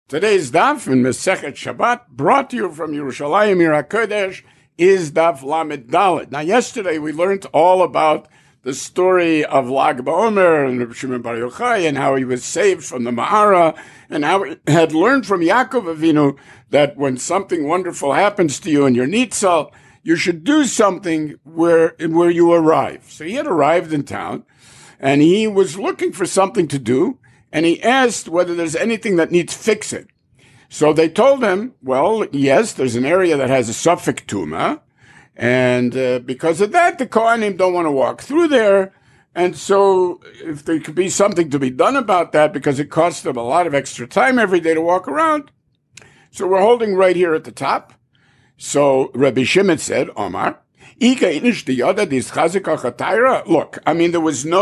Today's daf in Masechet Shabbat, brought to you from Yerushalayim Ir HaKodesh, is daf Lamed Dalet. Now, yesterday we learned all about the story of Lag BaOmer and Reb Shimon Bar Yochai and how he was saved from the Ma'ara, and how he had learned from Yaakov Avinu that when something wonderful happens to you in your nitzal, you should do something where you arrive. So he had arrived in town, and he was looking for something to do, and he asked whether there's anything that needs fixing. So they told him, well, yes, there's an area that has a suffix tuma, and because of that, the Kohanim don't want to walk through there. And so if there could be something to be done about that, because it costs them a lot of extra time every day to walk around. So we're holding right here at the top. So Rabbi Shimon said, Omar, look, I mean, there was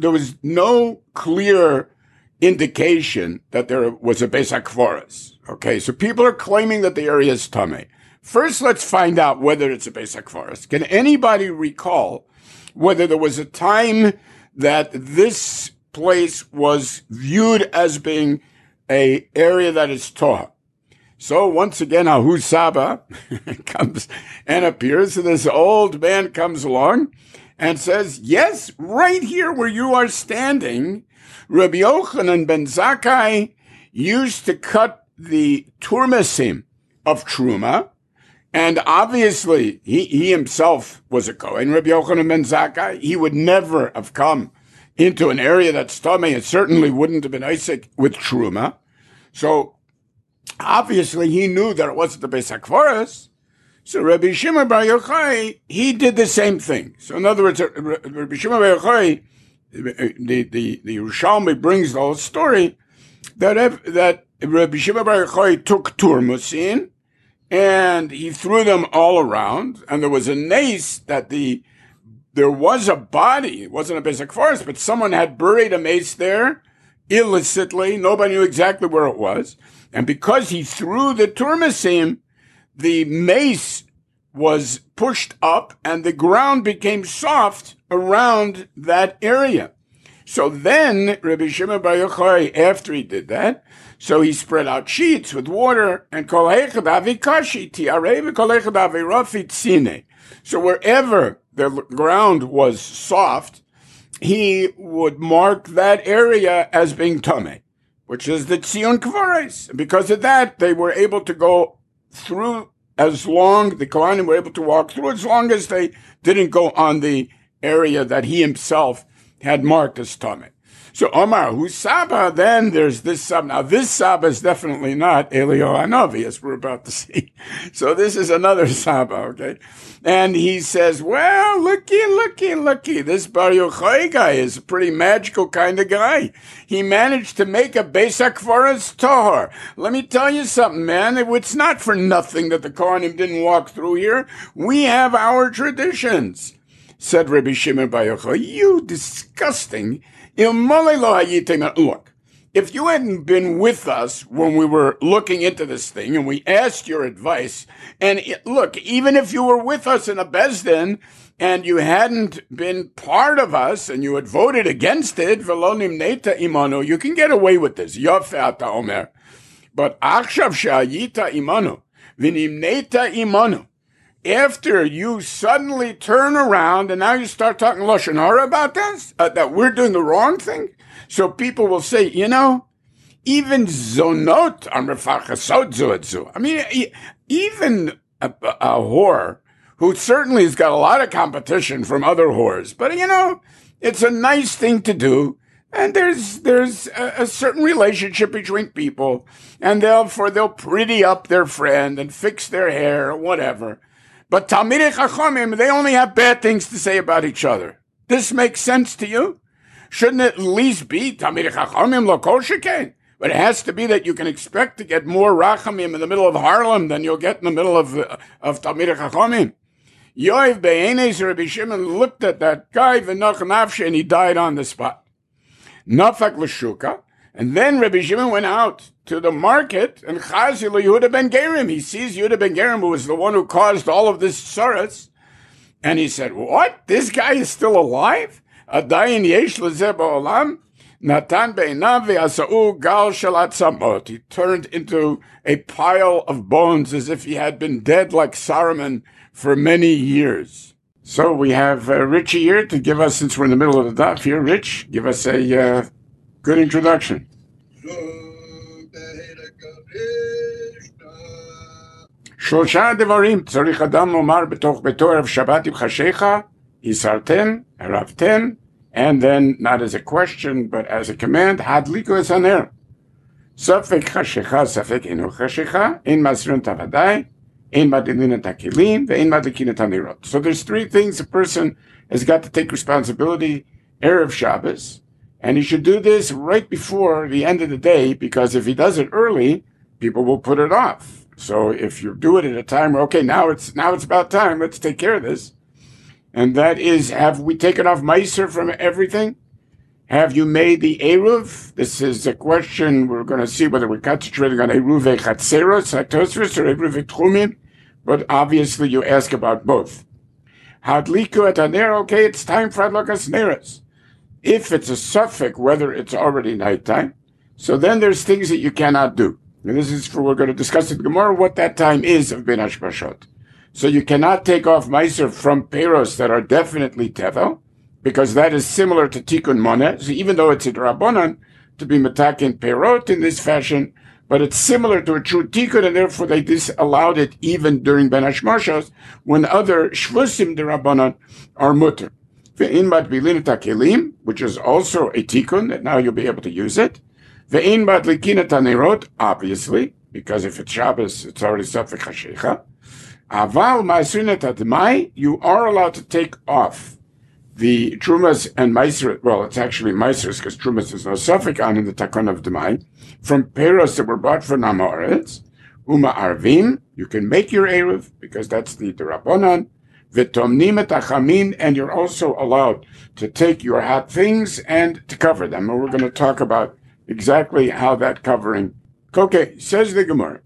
no clear indication that there was a Beis HaKvoros. Okay, so people are claiming that the area is Tameh. First, let's find out whether it's a Beis HaKvoros. Can anybody recall whether there was a time that this place was viewed as being an area that is Toha? So once again, Ahu Saba comes and appears, and this old man comes along and says, yes, right here where you are standing, Rabbi Yochanan ben Zakkai used to cut the turmesim of Truma, and obviously he himself was a Kohen, Rabbi Yochanan ben Zakkai. He would never have come into an area that's Tameh. It certainly wouldn't have been Isaac with Truma. So obviously he knew that it wasn't the Beis HaKvoros. So Rabbi Shimon Bar Yochai, he did the same thing. So in other words, Rabbi Shimon Bar Yochai, the Yerushalmi brings the whole story that Rabbi Shimon Bar Yochai took turmusin and he threw them all around, and there was a nace that there was a body. It wasn't a Beis HaKvoros, but someone had buried a mace there illicitly. Nobody knew exactly where it was, and because he threw the turmusim, the mace was pushed up and the ground became soft around that area. So then Rabbi Shimon Bar Yochai, after he did that, so he spread out sheets with water, and kol heichad avikashi tiarei v'kol heichad avirafit tzine. So wherever the ground was soft, he would mark that area as being tameh, which is the Tzion Kvares. Because of that, they were able to go through the Kohanim were able to walk through as long as they didn't go on the area that he himself had marked as Tameh. So Omar, who's Saba, then there's this Saba. Now this Saba is definitely not Eliyahu Hanavi, as we're about to see. So this is another Saba, okay? And he says, well, looky, this Bar Yochai guy is a pretty magical kind of guy. He managed to make a Beis HaKvoros Tohar. Let me tell you something, man. It's not for nothing that the Kohanim didn't walk through here. We have our traditions, said Rabbi Shimon Bar Yochai. You disgusting. Look, if you hadn't been with us when we were looking into this thing and we asked your advice, and look, even if you were with us in a Bezdin and you hadn't been part of us and you had voted against it, v'lo nimneita imanu, you can get away with this. Yofeh ata omer. But achshav she'ayita imanu, v'nimneita imanu, after you suddenly turn around and now you start talking Lashon Hara about this, that we're doing the wrong thing, so people will say, even zonot are mefachasot zu et zu. I mean, even a whore who certainly has got a lot of competition from other whores, but it's a nice thing to do, and there's a certain relationship between people, and they'll pretty up their friend and fix their hair or whatever. But Talmidei Chachamim, they only have bad things to say about each other. This makes sense to you? Shouldn't it at least be Talmidei Chachamim lo kol sheken? But it has to be that you can expect to get more Rachamim in the middle of Harlem than you'll get in the middle of Talmidei Chachamim. Yoav Be'enes Rabbi Shimon looked at that guy, v'noch nafshe, and he died on the spot. Nafak l'shuka. And then Rabbi Shimon went out to the market, and Chazi Yehuda ben Gerim. He sees Yehuda ben Gerim, who was the one who caused all of this tsaras. And he said, what? This guy is still alive? Adayin yesh lezeh ba'olam? Natan be'inav ve'asa'u gal shalat samot. He turned into a pile of bones as if he had been dead like Saruman for many years. So we have Richie here to give us, since we're in the middle of the daf here, Rich, give us a good introduction. שלושה דברים צריך אדם לומר בתוך ביתו ערב שבת עם חשיכה, הסרתם, ערבתם, and then not as a question but as a command, הדליקו את הנר. ספק חשיכה, ספק אינו חשיכה, אין מסרירים את הוודאי, אין מדלין את הכלים, ואין מדליקין את הנרות. So there's three things a person has got to take responsibility Erev Shabbos, and he should do this right before the end of the day, because if he does it early, people will put it off. So if you do it at a time where, okay, now it's about time, let's take care of this. And that is, have we taken off Meiser from everything? Have you made the Eruv? This is a question we're going to see whether we're concentrating on Eruv Chatzeros, Hatosros, or Eruv Tchumim, but obviously you ask about both. Hadliku et haner, okay, it's time for Hadlakas Neros. If it's a suffix, whether it's already nighttime, so then there's things that you cannot do. And this is we're going to discuss in Gemara what that time is of Ben Hashbashot. So you cannot take off Meiser from Peros that are definitely Tevel, because that is similar to Tikkun Moneh. So even though it's a Rabbanan to be Metakin Perot in this fashion, but it's similar to a true Tikkun, and therefore they disallowed it even during Ben Hashbashot when other Shvusim de Rabbanan are Mutter. Ve'in Matbilin Takelim, which is also a Tikkun, that now you'll be able to use it. Ve'in Matlikin Tanerot, obviously, because if it's Shabbos, it's already Safek Hashecha. Aval Ma'asrin et Admai, you are allowed to take off the Trumas and Meiser, well, it's actually Meisers, because Trumas is no Safek on in the Takon of Demai, from Peros that were bought for Namaretz. Uma Arvim, you can make your Erev, because that's the Rabbanan. V'tomnim et achamin, and you're also allowed to take your hot things and to cover them. And we're going to talk about exactly how that covering. Okay, says the Gemara.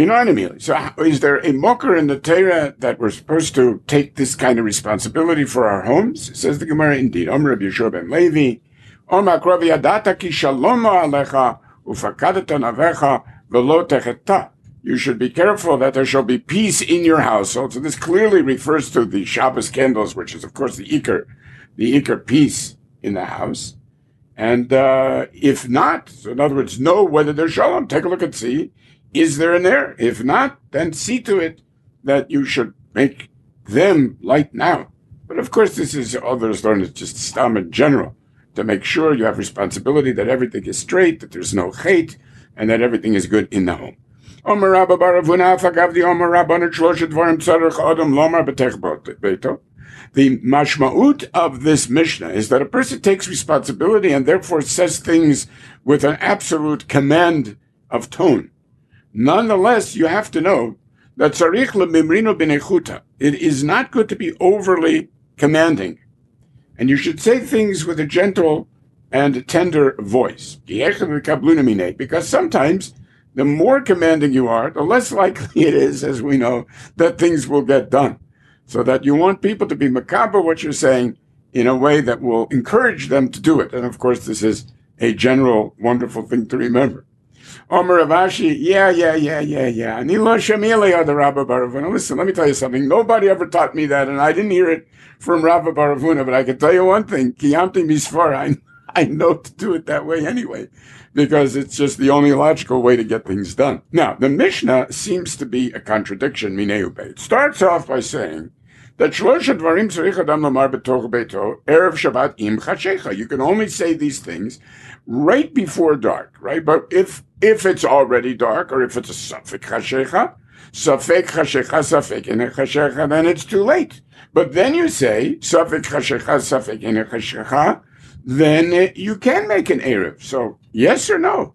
So is there a mocker in the Torah that we're supposed to take this kind of responsibility for our homes? Says the Gemara, indeed. Omer Rabbi Yeshua ben Levi, Omer Akrovi Yadata ki shalomo alecha ufakadata navecha velo techeta. You should be careful that there shall be peace in your household. So this clearly refers to the Shabbos candles, which is, of course, the Iker peace in the house. And if not, so in other words, know whether there's shalom. Take a look and see, is there in there? If not, then see to it that you should make them light now. But of course, this is others learn it's just stam in general, to make sure you have responsibility that everything is straight, that there's no hate, and that everything is good in the home. Omer Rabba bar Avuna Fagavdi Omer Rabbanan Shlosh Dvarim Tzarech Adam Lomar B'Tech Beito. The mashma'ut of this Mishnah is that a person takes responsibility and therefore says things with an absolute command of tone. Nonetheless, you have to know that tzarich lemimrino b'nechuta. It is not good to be overly commanding, and you should say things with a gentle and tender voice. Because sometimes the more commanding you are, the less likely it is, as we know, that things will get done. So that you want people to be makabel what you're saying in a way that will encourage them to do it. And of course, this is a general wonderful thing to remember. Omer Ravashi, yeah. Anilo Shemili the Rabba Baravuna. Listen, let me tell you something. Nobody ever taught me that, and I didn't hear it from Rabba Baravuna, but I can tell you one thing. Kiyamti misfar, I know to do it that way anyway, because it's just the only logical way to get things done. Now, the Mishnah seems to be a contradiction, Mineu. It starts off by saying that Shlosh Dvarim Tzarich Adam Lomar B'Toch Beito Erev Shabbat Im Chashecha. You can only say these things right before dark, right? But if it's already dark, or if it's a Safek Chashecha, Safek Ine Chashecha, then it's too late. But then you say Safek Chashecha, Ine Chashecha, then you can make an Erev. So, yes or no?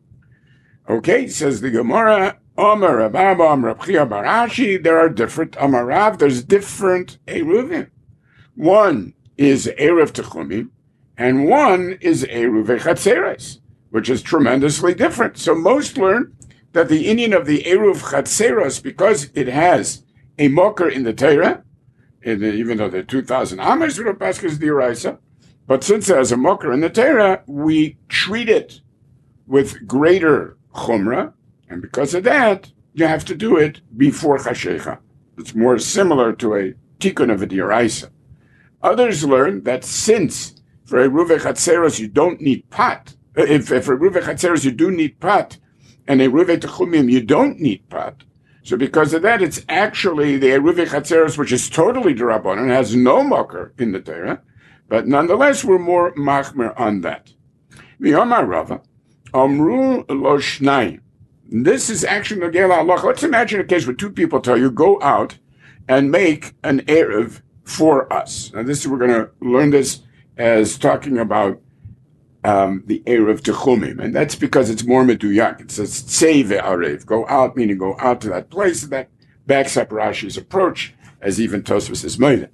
Okay, says the Gemara, Omer Rabba, Omer Rabchia Barashi, there are different Amarav, there's different Eruvim. One is Erev Techumim, and one is Eruv Chatzeres, which is tremendously different. So most learn that the Indian of the Eruv Chatzeres, because it has a mocker in the Torah, even though there are 2,000 Amos, Paskas Diraisa, But since there's a mocker in the Torah, we treat it with greater chumrah, and because of that, you have to do it before chashecha. It's more similar to a tikkun of a dioraisa. Others learn that since for a Eruv Chatzeros you don't need pot, if for Eruv Chatzeros you do need pot, and a Eruv Techumim you don't need pot, so because of that, it's actually the Eruv Chatzeros, which is totally D'Rabbanan and has no mocker in the Torah, but nonetheless we're more machmer on that. V'yomar Rava, Amru lo shnayim. This is actually Nogel Allah. Let's imagine a case where two people tell you, go out and make an Erev for us. Now we're going to learn this as talking about the Erev Techumim, and that's because it's more meduyak. It says tzei ve'arev, go out, meaning go out to that place. That backs up Rashi's approach, as even Tosfos is made.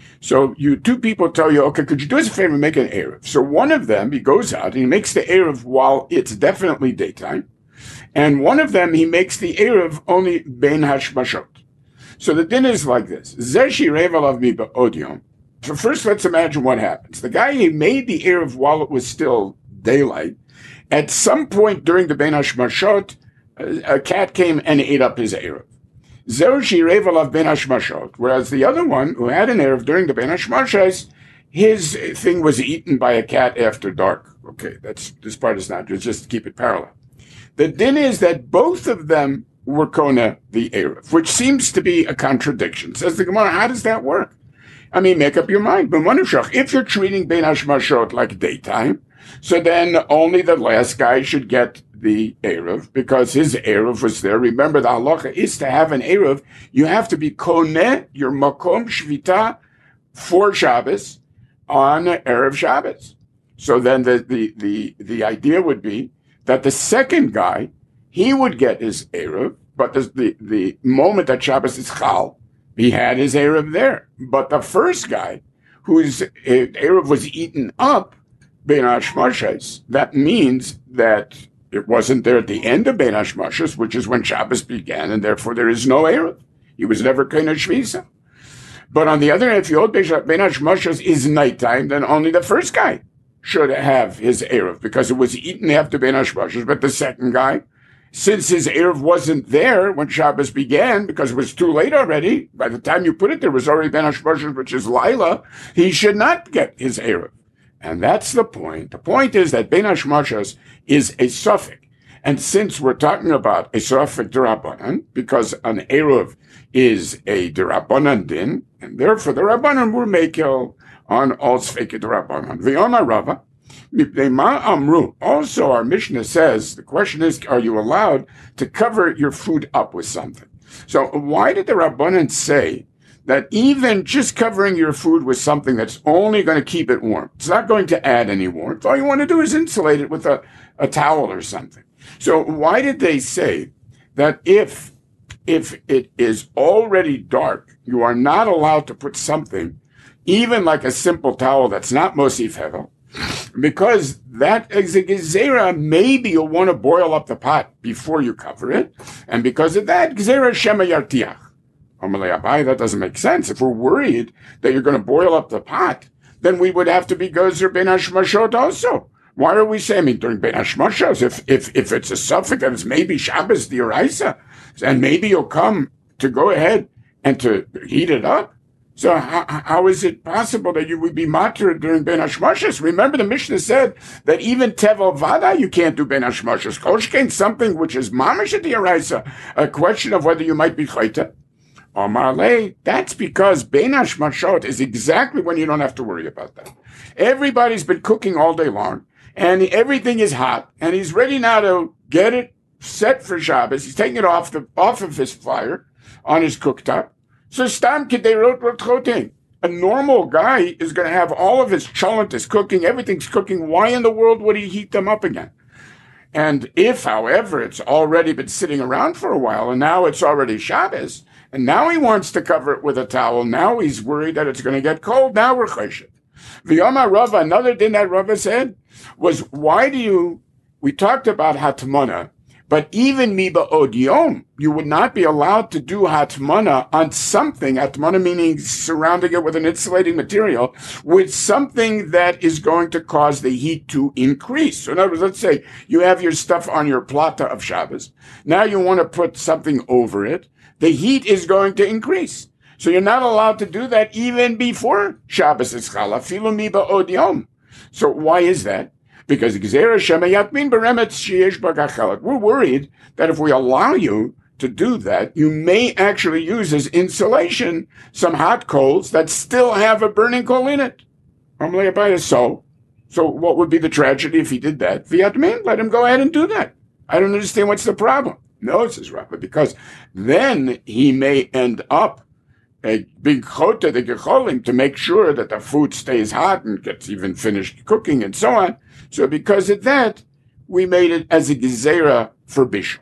So two people tell you, okay, could you do us a favor and make an Erev? So one of them, he goes out and he makes the Erev while it's definitely daytime, and one of them, he makes the Erev only ben hashmashot. So the din is like this. Zeshi rev alav mi ba'od yom. So first, let's imagine what happens. The guy who made the Erev while it was still daylight, at some point during the Ben Hashmashot, a cat came and ate up his Erev. Zerushi rev alav Ben Hashmashot. Whereas the other one, who had an Erev during the Ben Hashmashos, his thing was eaten by a cat after dark. Okay, this part is not, just to keep it parallel. The din is that both of them were kona the Erev, which seems to be a contradiction. Says the Gemara, how does that work? I mean, make up your mind. If you're treating Ben Hashmashot like daytime, so then only the last guy should get the Erev, because his Erev was there. Remember, the halacha is to have an Erev, you have to be koneh, your makom shvita, for Shabbos, on Erev Shabbos. So then the idea would be that the second guy, he would get his Erev, but the moment that Shabbos is Chal, he had his Erev there. But the first guy, whose Erev was eaten up, Ben Hashmashos, that means that it wasn't there at the end of Ben Hashmashos, which is when Shabbos began, and therefore there is no Erev. He was never Kena Shvisa. But on the other hand, if you hold Ben Hashmashos is nighttime, then only the first guy should have his Erev, because it was eaten after Ben Hashmashos. But the second guy, since his Erev wasn't there when Shabbos began, because it was too late already, by the time you put it there was already Ben Hashmashos, which is Laila, he should not get his Erev. And that's the point. The point is that Ben Hashmashos is a suffix. And since we're talking about a suffix D'Rabbanan, because an Erev is a D'Rabbanan din, and therefore the Rabbanan will make on all Sfeikei D'Rabbanan. V'yomar Rava, mipnei ma amru. Also, our Mishnah says, the question is, are you allowed to cover your food up with something? So why did the Rabbanan say that even just covering your food with something that's only going to keep it warm, it's not going to add any warmth, all you want to do is insulate it with a towel or something? So why did they say that if it is already dark, you are not allowed to put something, even like a simple towel that's not Mosif Hevel, because that is a gezerah, maybe you'll want to boil up the pot before you cover it, and because of that, gezerah shema yartiach. That doesn't make sense. If we're worried that you're going to boil up the pot, then we would have to be gozer ben hashmashot also. Why are we saying during ben hashmashos if it's a suffix that it's maybe Shabbos d'oraisa, and maybe you'll come to go ahead and to heat it up? So how is it possible that you would be matter during Ben Hashmashos? Remember, the Mishnah said that even Tevel Vada you can't do Ben Hashmashos. Koshkein, something which is mamish d'oraisa, a question of whether you might be chayta. Amarle, that's because Ben Hashmashot is exactly when you don't have to worry about that. Everybody's been cooking all day long, and everything is hot, and he's ready now to get it set for Shabbos. He's taking it off of his fire on his cooktop. So stam kederot rotrotin. A normal guy is going to have all of his chalantis cooking, everything's cooking. Why in the world would he heat them up again? And if, however, it's already been sitting around for a while, and now it's already Shabbos, and now he wants to cover it with a towel, now he's worried that it's going to get cold, now we're choshet. V'yomar Rava, another thing that Rava said was, we talked about Hatmana, But even miba odiom, you would not be allowed to do hatmana on something, hatmana meaning surrounding it with an insulating material, with something that is going to cause the heat to increase. So in other words, let's say you have your stuff on your plata of Shabbos. Now you want to put something over it. The heat is going to increase. So you're not allowed to do that even before Shabbos is chala, filu miba odiom. So why is that? Because we're worried that if we allow you to do that, you may actually use as insulation some hot coals that still have a burning coal in it. So what would be the tragedy if he did that? Let him go ahead and do that. I don't understand what's the problem. No, says Rabbah, because then he may end up a big chota de gecholim to make sure that the food stays hot and gets even finished cooking and so on. So because of that, we made it as a gezerah for bishul.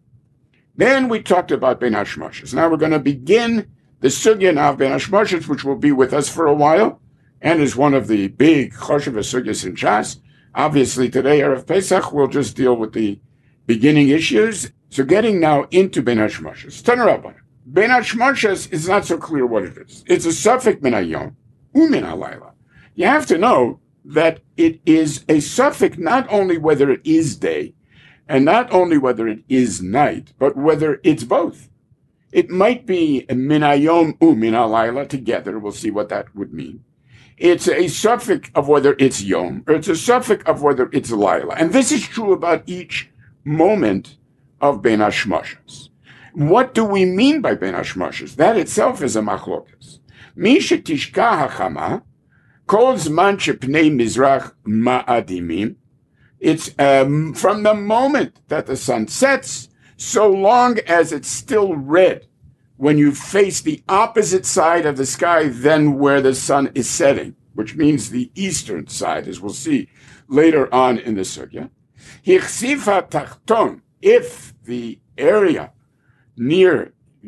Then we talked about Ben Hashmoshes. Now we're going to begin the sugya of Ben Hashmoshes, which will be with us for a while, and is one of the big choshev sugyas in Shas. Obviously today, Erev Pesach, we'll just deal with the beginning issues. So getting now into Ben Hashmoshes. Tanarabban. Ben Hashmoshes is not so clear what it is. It's a suffix min hayom umin halayla. You have to know that it is a suffix not only whether it is day, and not only whether it is night, but whether it's both. It might be min hayom umin halayla together. We'll see what that would mean. It's a suffix of whether it's yom, or it's a suffix of whether it's layla. And this is true about each moment of Ben Hashmoshes. What do we mean by Ben Hashmoshes? That itself is a machlokas. Mi shetishka hachama, kol zman shepnei mizrach ma'adimim. It's from the moment that the sun sets, so long as it's still red when you face the opposite side of the sky than where the sun is setting, which means the eastern side, as we'll see later on in the sugya. Hichsifa tachton, if the area near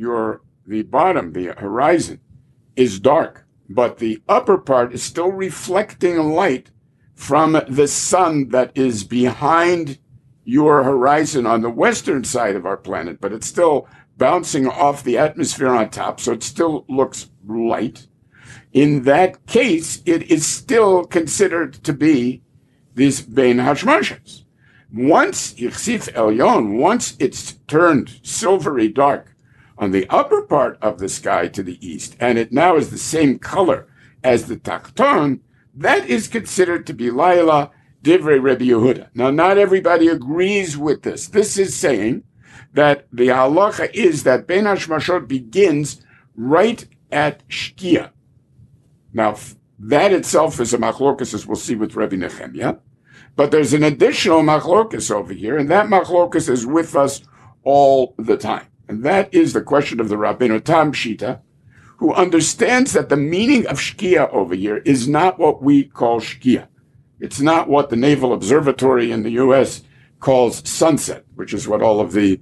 the bottom, the horizon, is dark, but the upper part is still reflecting light from the sun that is behind your horizon on the western side of our planet, but it's still bouncing off the atmosphere on top, so it still looks light. In that case, it is still considered to be this Ben Hashmoshes. Once Yichsif Elyon, once it's turned silvery dark on the upper part of the sky to the east, and it now is the same color as the Tachton, that is considered to be Laila Divrei Rebbe Yehuda. Now, not everybody agrees with this. This is saying that the halacha is that Ben Hashmoshot begins right at Shkia. Now, that itself is a machlokas, as we'll see with Rebbe Nechemia. But there's an additional machlokas over here, and that machlokas is with us all the time. And that is the question of the Rabbeinu Tam Shita, who understands that the meaning of Shkia over here is not what we call Shkia. It's not what the Naval Observatory in the U.S. calls sunset, which is what all of the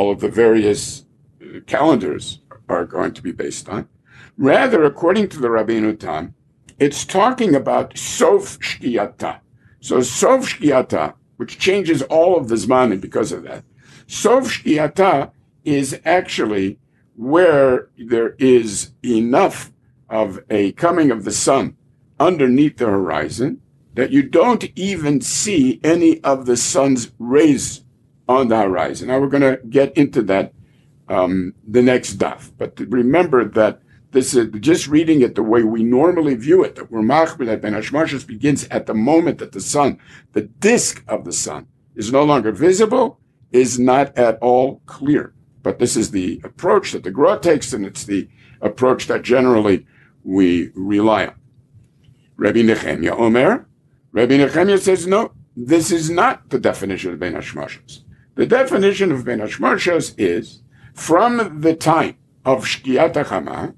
various calendars are going to be based on. Rather, according to the Rabbeinu Tam, it's talking about Sof Shkiata. So Sof Shkiata, which changes all of the Zmanim because of that, Sof Shkiata is actually where there is enough of a coming of the sun underneath the horizon that you don't even see any of the sun's rays on the horizon. Now we're going to get into that the next daf. But remember that this is just reading it the way we normally view it, that we're machmir, that Ben Hashmoshes begins at the moment that the sun, the disk of the sun, is no longer visible, is not at all clear. But this is the approach that the Gra takes, and it's the approach that generally we rely on. Rabbi Nechemia Omer, Rabbi Nechemia says, no, this is not the definition of Ben Hashmoshes. The definition of Ben Hashmoshes is from the time of Shkiat HaChama,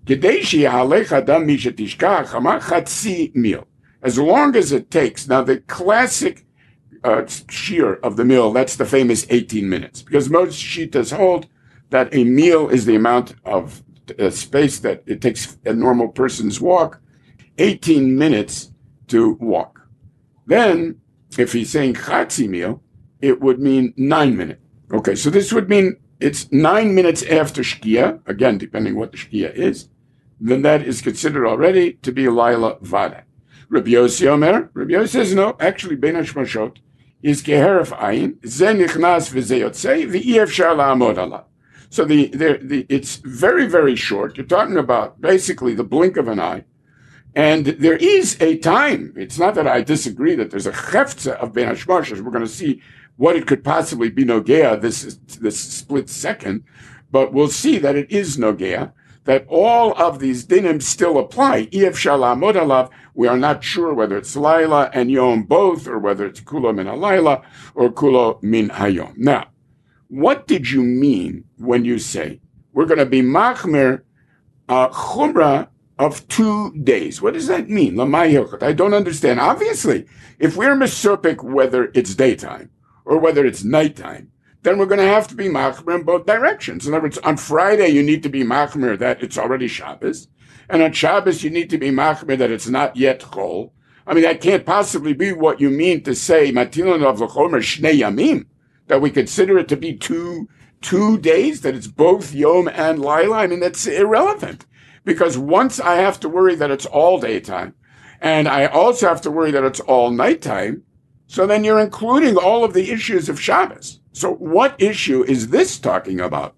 as long as it takes, now the classic shear of the meal, that's the famous 18 minutes, because most shitas hold that a meal is the amount of space that it takes a normal person's walk, 18 minutes to walk. Then, if he's saying chatzi meal, it would mean 9 minutes. Okay, so this would mean it's 9 minutes after Shkia, again, depending what the Shkia is, then that is considered already to be Laila Vada. Rabbi Yossi Omer, Rabbi Yossi says, no, actually, Ben Hashmashot is Keheref Ayin, Ze Nichnas V'Ze Yotzei, V'I Efshar La'amod Alav. So it's very, very short. You're talking about basically the blink of an eye. And there is a time. It's not that I disagree that there's a chefza of Ben Hashmashos. We're going to see what it could possibly be Nogea this split second. But we'll see that it is Nogea, that all of these dinim still apply. If shalamod alav, we are not sure whether it's Laila and Yom both, or whether it's Kulo min halayla or Kulo min hayom. Now, what did you mean when you say we're going to be machmer chumrah of 2 days? What does that mean? I don't understand. Obviously, if we're mesopik whether it's daytime or whether it's nighttime, then we're going to have to be machmer in both directions. In other words, on Friday, you need to be machmer that it's already Shabbos. And on Shabbos, you need to be machmer that it's not yet chol. I mean, that can't possibly be what you mean to say, matilon of l'chomer shnei yamim, that we consider it to be two days, that it's both Yom and Laila. I mean, that's irrelevant. Because once I have to worry that it's all daytime, and I also have to worry that it's all nighttime, so then you're including all of the issues of Shabbos. So what issue is this talking about?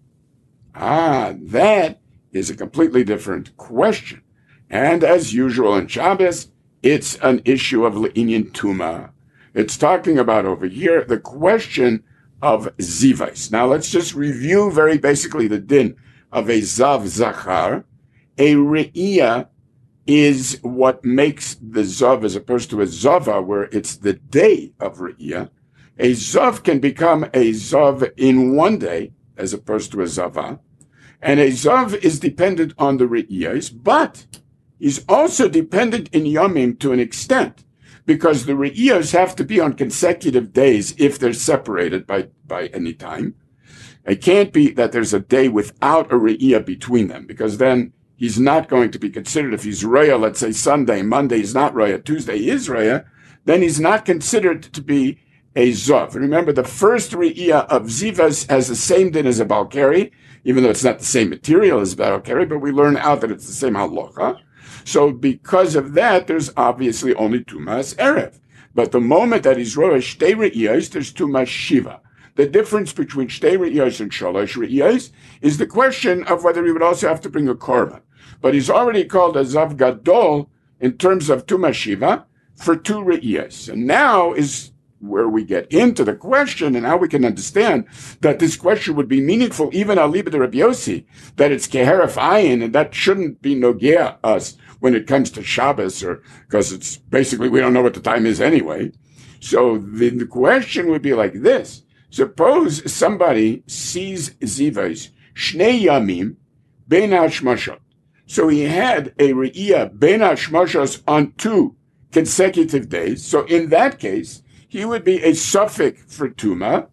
That is a completely different question. And as usual in Shabbos, it's an issue of Le'inyan Tuma. It's talking about over here the question of Zivais. Now let's just review very basically the din of a Zav Zachar. A Re'iyah is what makes the Zav as opposed to a Zava, where it's the day of Re'iyah. A Zav can become a Zav in one day, as opposed to a Zava. And a Zav is dependent on the Re'iyahs, but he's also dependent in Yomim to an extent, because the Re'iyahs have to be on consecutive days if they're separated by any time. It can't be that there's a day without a Re'iyah between them, because then he's not going to be considered. If he's Raya, let's say Sunday, Monday he's not Raya, Tuesday he is Raya, then he's not considered to be a Zav. Remember, the first Re'iyah of Zivas has the same din as a Balkari, even though it's not the same material as Balkari, but we learn out that it's the same halacha. So because of that, there's obviously only Tumas Erev. But the moment that he's Rosh Shtei Re'iyos, there's Tumas Shiva. The difference between Shtei Re'iyos and Shalosh Re'iyos is the question of whether he would also have to bring a korban. But he's already called a Zav Gadol in terms of Tumas Shiva for 2 Re'iyos. And now is where we get into the question and how we can understand that this question would be meaningful even aliba de Rabbi Yossi, that it's keheref ayin, and that shouldn't be nogea us when it comes to Shabbos, or because it's basically we don't know what the time is anyway. So the question would be like this. Suppose somebody sees Zivais, Shnei Yamim, Ben Hashmashot. So he had a Re'iyah, Ben Hashmashos on 2 consecutive days. So in that case, he would be a suffix for Tuma.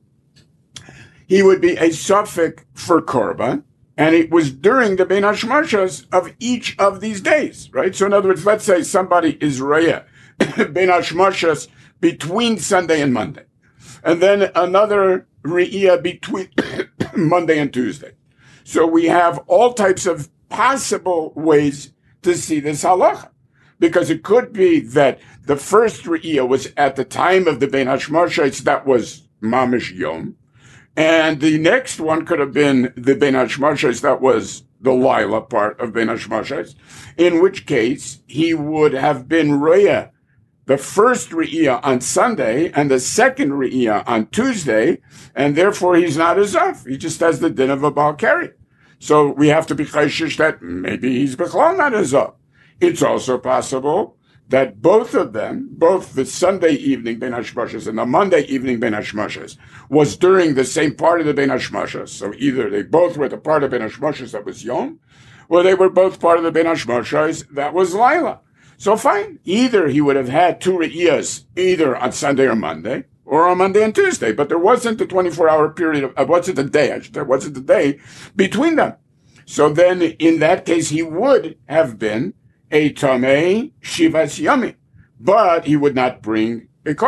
He would be a suffix for Korban. And it was during the Ben Hashmashos of each of these days, right? So in other words, let's say somebody is Re'iyah, Ben Hashmashos between Sunday and Monday. And then another Re'iyah between Monday and Tuesday. So we have all types of possible ways to see this halacha. Because it could be that the first Re'iyah was at the time of the Ben Hashmashos, that was Mamish Yom. And the next one could have been the Ben Hashmashos, that was the Laila part of Ben Hashmashos, in which case he would have been Re'iyah, the first Re'iyah on Sunday and the second Re'iyah on Tuesday, and therefore he's not a Zav. He just has the din of a Balkari. So we have to be chayshish that maybe he's Bechlal not a Zav. It's also possible that both of them, both the Sunday evening Ben Hashmashos and the Monday evening Ben Hashmashos, was during the same part of the Ben Hashmashos. So either they both were the part of Ben Hashmashos that was Yom, or they were both part of the Ben Hashmashos that was Laila. So fine, either he would have had 2 Re'iyahs, either on Sunday or Monday, or on Monday and Tuesday, but there wasn't a 24-hour period, wasn't a day, there wasn't a day between them. So then in that case, he would have been a Tamei Shivas Yami, but he would not bring a korban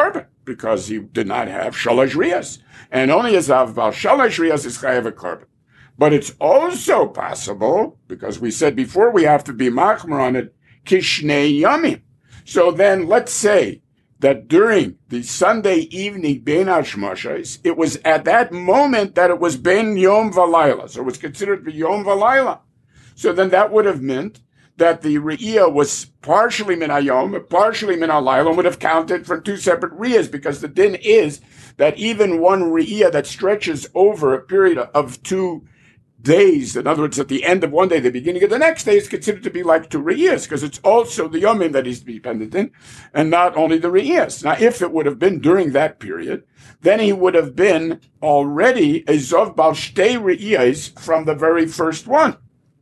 because he did not have shalosh riyas. And only a zav bal shalosh riyas is chayav a korban. But it's also possible, because we said before we have to be machmer on it, kishnei yamim. So then let's say that during the Sunday evening Ben Hashmashos, it was at that moment that it was Ben Yom Valayla. So it was considered the Yom Valayla. So then that would have meant that the Re'iyah was partially Min HaYom, partially Min HaLayla, and would have counted from two separate Re'iyahs, because the din is that even one Re'iyah that stretches over a period of 2 days, in other words, at the end of one day, the beginning of the next day, is considered to be like 2 re'iyas, because it's also the yomim that he's dependent in, and not only the re'iyas. Now, if it would have been during that period, then he would have been already a zov bal shtei re'iyas from the very first one.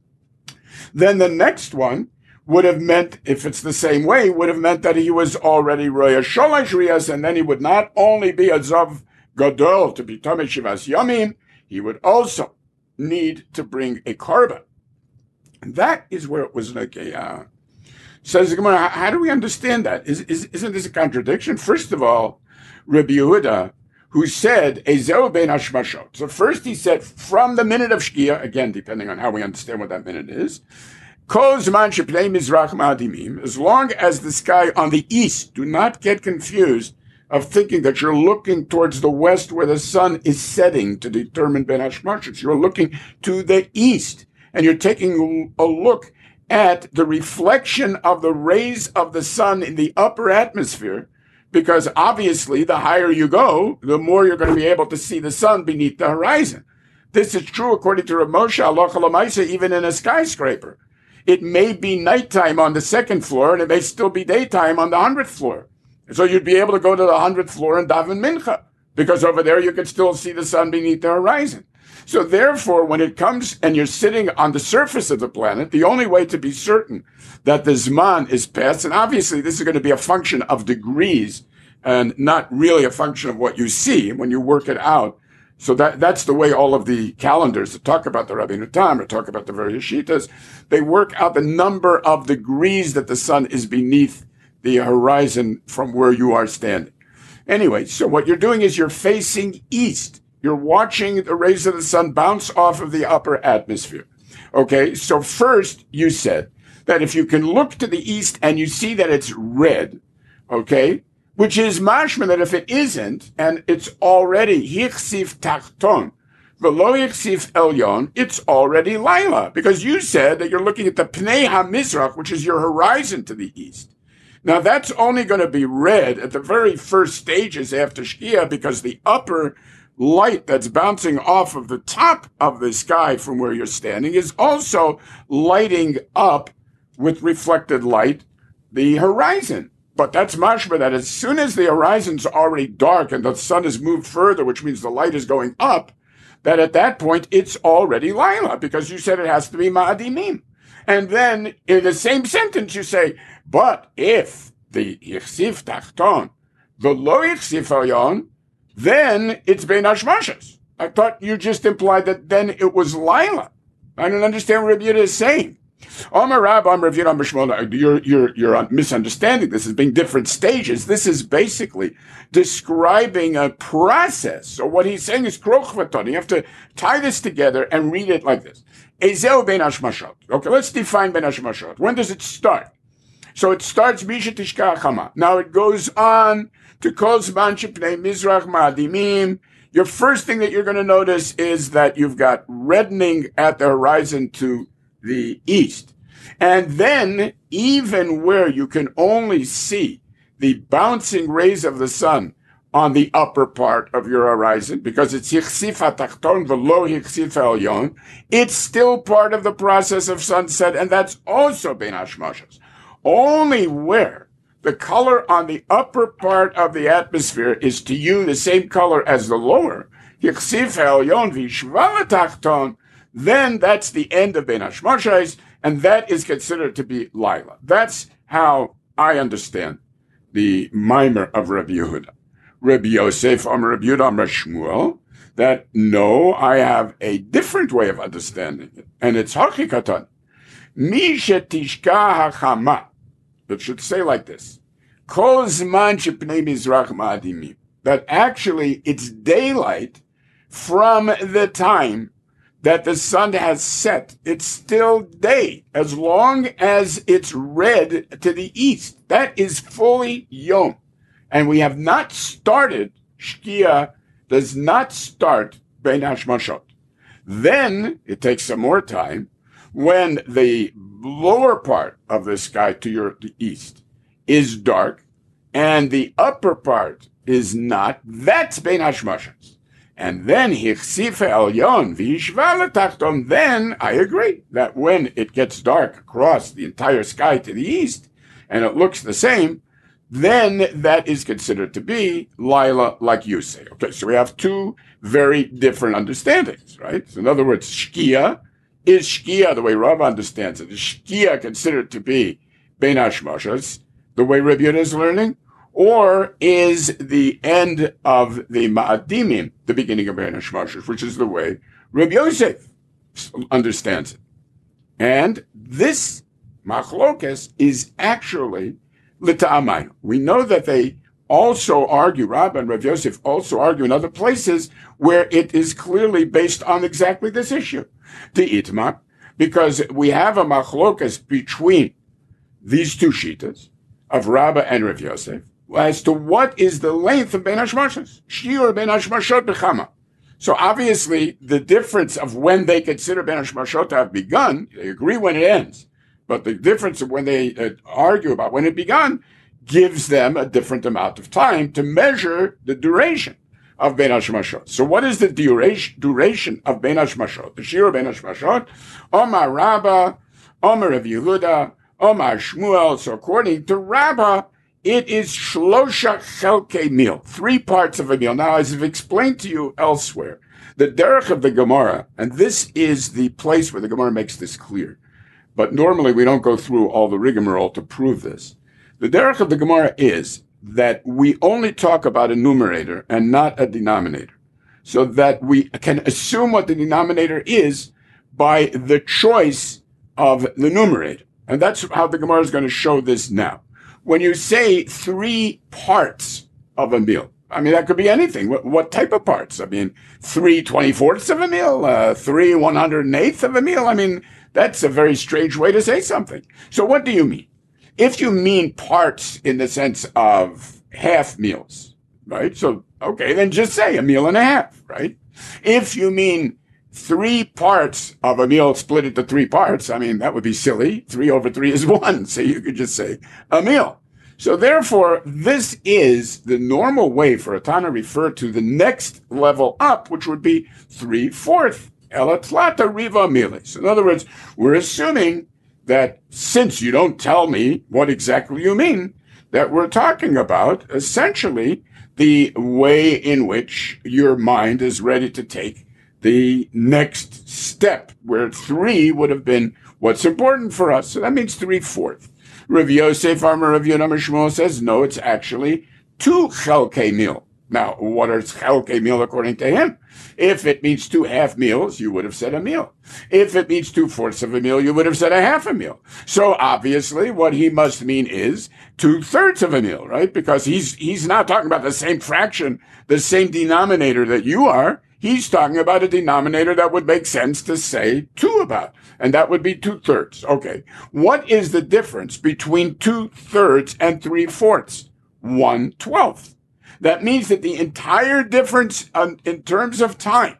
Then the next one would have meant, if it's the same way, would have meant that he was already roya sholosh re'iyas, and then he would not only be a zov gadol to be tamei shivas yomim, he would also need to bring a korban. And that is where it was like a, says the Gemara, how do we understand that? Isn't this a contradiction? First of all, Rabbi Yehuda, who said, Ezeu ben hashmashot. So first he said, from the minute of Shkia, again, depending on how we understand what that minute is, Kol zman shepnei mizrach ma'adimim, as long as the sky on the east, do not get confused of thinking that you're looking towards the west where the sun is setting to determine Ben Hashmashos. You're looking to the east, and you're taking a look at the reflection of the rays of the sun in the upper atmosphere, because obviously the higher you go, the more you're going to be able to see the sun beneath the horizon. This is true according to Rav Moshe Halacha L'Maaseh, even in a skyscraper. It may be nighttime on the 2nd floor, and it may still be daytime on the 100th floor. So you'd be able to go to the 100th floor and daven mincha, because over there you can still see the sun beneath the horizon. So therefore, when it comes and you're sitting on the surface of the planet, the only way to be certain that the Zman is past, and obviously this is going to be a function of degrees and not really a function of what you see when you work it out. So that's the way all of the calendars that talk about the Rabbeinu Tam or talk about the various Shitas, they work out the number of degrees that the sun is beneath the horizon from where you are standing. Anyway, so what you're doing is you're facing east. You're watching the rays of the sun bounce off of the upper atmosphere. Okay, so first you said that if you can look to the east and you see that it's red, okay, which is mashma that if it isn't, and it's already hichsif tachton, v'lo hichsif elyon, it's already laila, because you said that you're looking at the pnei hamizrach, which is your horizon to the east. Now, that's only going to be red at the very first stages after Shkia, because the upper light that's bouncing off of the top of the sky from where you're standing is also lighting up with reflected light the horizon. But that's mashma that as soon as the horizon's already dark and the sun has moved further, which means the light is going up, that at that point it's already laila, because you said it has to be ma'adimim. And then in the same sentence you say, but if the yichsif tachton, the lo yichsif elyon, then it's Ben Hashmashos. I thought you just implied that then it was Laila. I don't understand what Rabbi Yehuda is saying. Amar Rab, Amar Rav Yehuda, Amar Shmuel, you're misunderstanding this as being different stages. This is basically describing a process. So what he's saying is kroch v'ton. You have to tie this together and read it like this. Ezeu Ben Hashmashot. Okay, let's define Ben Hashmashot. When does it start? So it starts Misha Tishka Chama. Now it goes on to Kol Zman Shepnei Mizrach Ma'adimim. Your first thing that you're going to notice is that you've got reddening at the horizon to the east. And then, even where you can only see the bouncing rays of the sun on the upper part of your horizon, because it's Yichsif HaTachton v'lo Yichsif HaElyon, it's still part of the process of sunset, and that's also Ben Hashmashos. Only where the color on the upper part of the atmosphere is to you the same color as the lower, Yichsif HaElyon v'Yishva HaTachton, then that's the end of Ben Hashmashos, and that is considered to be Laila. That's how I understand the mimer of Rabbi Yehuda. Rabbi Yosef, Amar Rabbi Yehuda, Amar Shmuel, that no, I have a different way of understanding it, and it's Hakikatan. Mi shetishka hachama. It should say like this: Kol zman shepnei mizrach ma'adimim. that actually it's daylight from the time that the sun has set. It's still day as long as it's red to the east. That is fully Yom. And we have not started, Shkia does not start Bein Hashmashot. Then it takes some more time when the lower part of the sky to the east is dark and the upper part is not. That's Bein Hashmashot. And then Hichsifa Elyon Vishva Letachton. Then I agree that when it gets dark across the entire sky to the east and it looks the same, then that is considered to be Lila, like you say. Okay, so we have two very different understandings, right? So in other words, Shkia is Shkia the way Rav understands it. Is Shkia considered to be Bein Hashmashos, the way Rabbi Yehuda is learning? Or is the end of the Ma'adimim the beginning of Bein Hashmashos, which is the way Rabbi Yosef understands it? And this machlokes is actually l'ta'amai. We know that they also argue, Rabbi and Rav Yosef also argue in other places where it is clearly based on exactly this issue, the itma, because we have a machlokes between these two shitas of Rabbi and Rav Yosef as to what is the length of Bein Hashmashos, shiur Bein Hashmashot b'chama. So obviously the difference of when they consider Bein Hashmashot to have begun, they agree when it ends, but the difference of when they argue about when it began gives them a different amount of time to measure the duration of Bein Hashmashot. So what is the duration of Bein Hashmashot? The shiur Bein Hashmashot, Omar Rabba, Omar Rav Yehuda, Omar Shmuel. So according to Rabba, it is shlosha chelkei meal, 3 parts of a meal. Now, as I've explained to you elsewhere, the derech of the Gemara, and this is the place where the Gemara makes this clear, but normally we don't go through all the rigmarole to prove this. The derech of the Gemara is that we only talk about a numerator and not a denominator, so that we can assume what the denominator is by the choice of the numerator. And that's how the Gemara is going to show this now. When you say 3 parts of a meal, I mean, that could be anything. What type of parts? I mean, 3 24ths of a meal, 3 108ths of a meal. I mean, that's a very strange way to say something. So what do you mean? If you mean parts in the sense of half meals, right? So, okay, then just say a meal and a half, right? If you mean 3 parts of a meal split into 3 parts, I mean, that would be silly. 3 over 3 is 1. So you could just say a meal. So therefore, this is the normal way for a Tana refer to the next level up, which would be 3/4. Elatlata riva milis. In other words, we're assuming that since you don't tell me what exactly you mean, that we're talking about essentially the way in which your mind is ready to take the next step, where 3 would have been what's important for us. So that means 3/4. Rav Yosef, Amar Rav Yehuda Shmuel says, no, it's actually 2 chelkei meal. Now, what is chelkei meal according to him? If it means 2 half meals, you would have said a meal. If it means 2/4 of a meal, you would have said a half a meal. So obviously what he must mean is 2/3 of a meal, right? Because he's not talking about the same fraction, the same denominator that you are. He's talking about a denominator that would make sense to say 2 about, and that would be 2/3. Okay. What is the difference between 2/3 and 3/4? 1/12. That means that the entire difference in terms of time,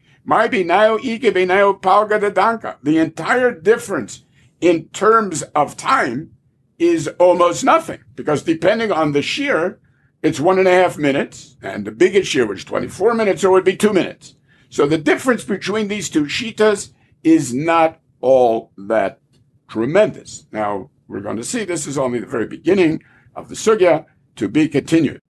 the entire difference in terms of time is almost nothing, because depending on the shear, it's 1.5 minutes, and the biggest shear, which is 24 minutes, so it would be 2 minutes. So the difference between these two shitas is not all that tremendous. Now, we're going to see this is only the very beginning of the sugya, to be continued.